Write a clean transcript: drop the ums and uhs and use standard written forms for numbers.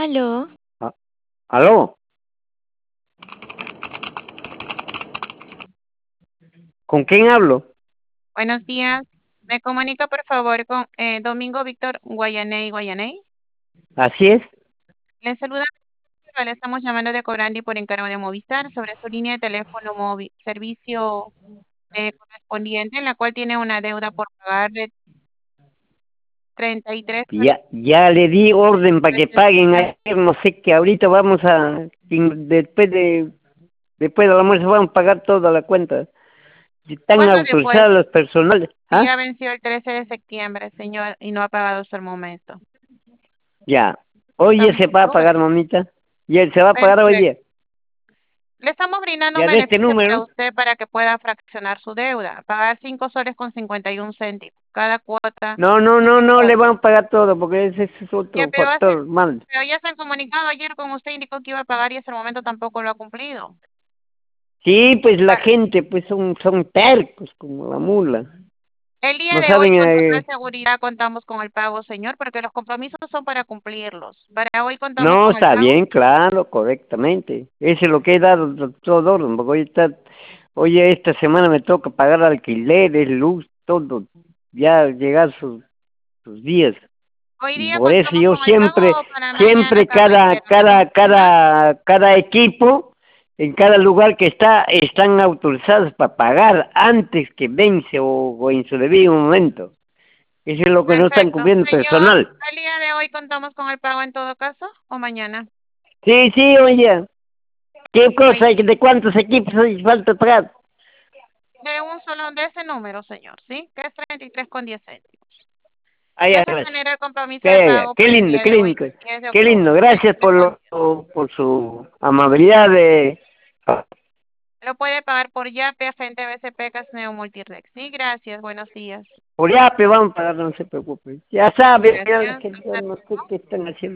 Aló, Ah, ¿aló? ¿Con quién hablo? Buenos días. ¿Me comunica por favor con Domingo Víctor Guayaney Guayaney? Así es. Le saluda, le estamos llamando de Cobrandi por encargo de Movistar sobre su línea de teléfono móvil, servicio correspondiente en la cual tiene una deuda por pagar de 33 Ya le di orden para que paguen soles. ayer, no sé que ahorita vamos a, después del almuerzo vamos a pagar toda la cuenta. Si están ¿Cuándo después? autorizados los personales. Si ¿Ah? ya venció el 13 de septiembre, señor, y no ha pagado hasta el momento. Ya. Hoy día Estamos se va a ahora. pagar, mamita. Y él se va a pagar hoy Perfecto. día. Le estamos brindando un Ya de este beneficio para número. usted para que pueda fraccionar su deuda, pagar 5 soles con 51 céntimos. Cada cuota No, le cuota. van a pagar todo porque ese es Ya, otro factor mal. pero ya se han comunicado ayer con usted, indicó que iba a pagar y hasta el momento tampoco lo ha cumplido. Sí, pues la Ah, gente pues son tercos como la mula. el día No de hoy saben, con total seguridad contamos con el pago, señor, porque los compromisos son para cumplirlos. Para hoy contamos no, con el está pago. bien, claro, correctamente. Eso es lo que he dado todo orden, porque oye, esta semana me toca pagar alquileres, luz, todo, ya llegar sus días. Hoy día Por eso contamos yo con el siempre, pago para mañana, siempre caballero. ¿Me confirma? cada equipo, en cada lugar que está, están autorizados para pagar antes que vence o en su debido momento. Eso es lo que no están Perfecto. cumpliendo Señor, personal. ¿el día de hoy contamos con el pago en todo caso o mañana? Sí, oye, ¿qué cosa, Hoy, de cuántos equipos hay falta pagar? de un solo, de ese número, señor, ¿sí? Que es 33,10 céntimos. Ah, Ya ya, se gracias. genera el compromiso de pago Qué para el lindo, día qué de hoy, lindo, 10 de qué lindo. octubre. Gracias por su amabilidad de... Lo puede pagar por YAPE, Agente BCP, Casneo Multirex. Sí, gracias. Buenos días. Por ya, vamos a pagar, no se preocupe. Ya sabe, ya, Gracias. que ya Hasta no sé qué están haciendo.